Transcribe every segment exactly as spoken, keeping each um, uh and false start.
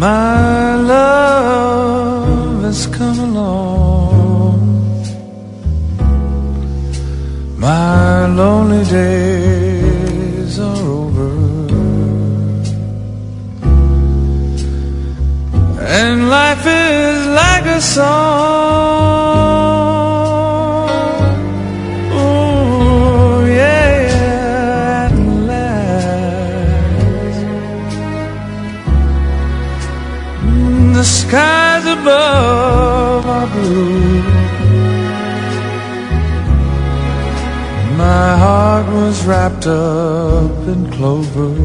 My love has come along. My lonely days are over, and life is like a song. Oh yeah, at last the skies above are blue. My heart was wrapped up in clover.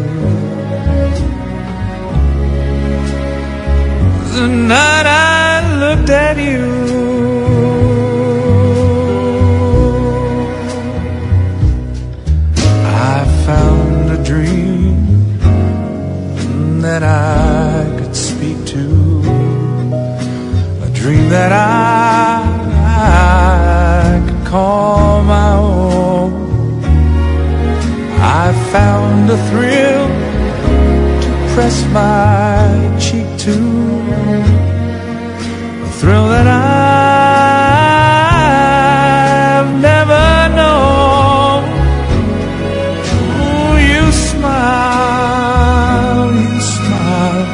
The night I looked at you, I found a dream that I could speak to, a dream that I, I could call my own. I found a thrill to press my cheek to, a thrill that I've never known. Oh, you smile, you smile,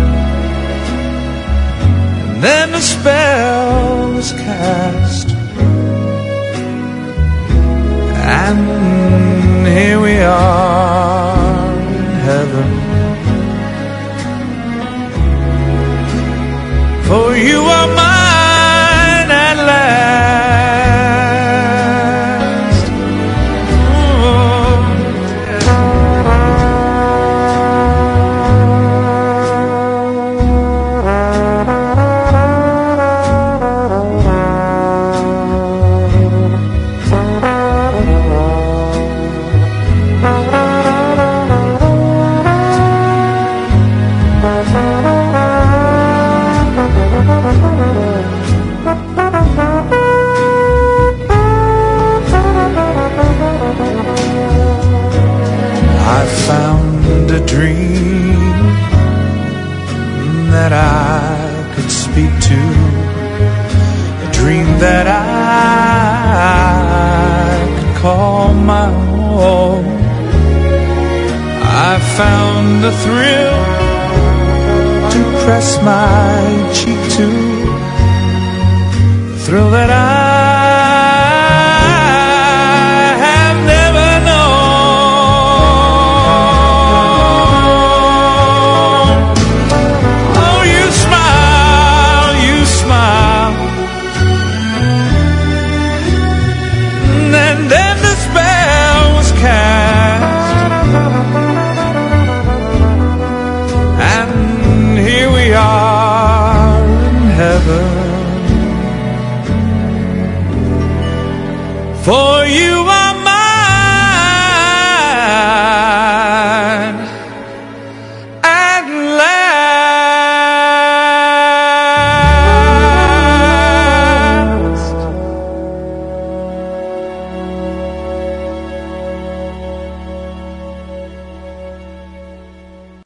and then the spell was cast, and here we are in heaven. For you are mine at last. I found a dream that I could speak to, a dream that I could call my own. I found a thrill to press my cheek to, a thrill that I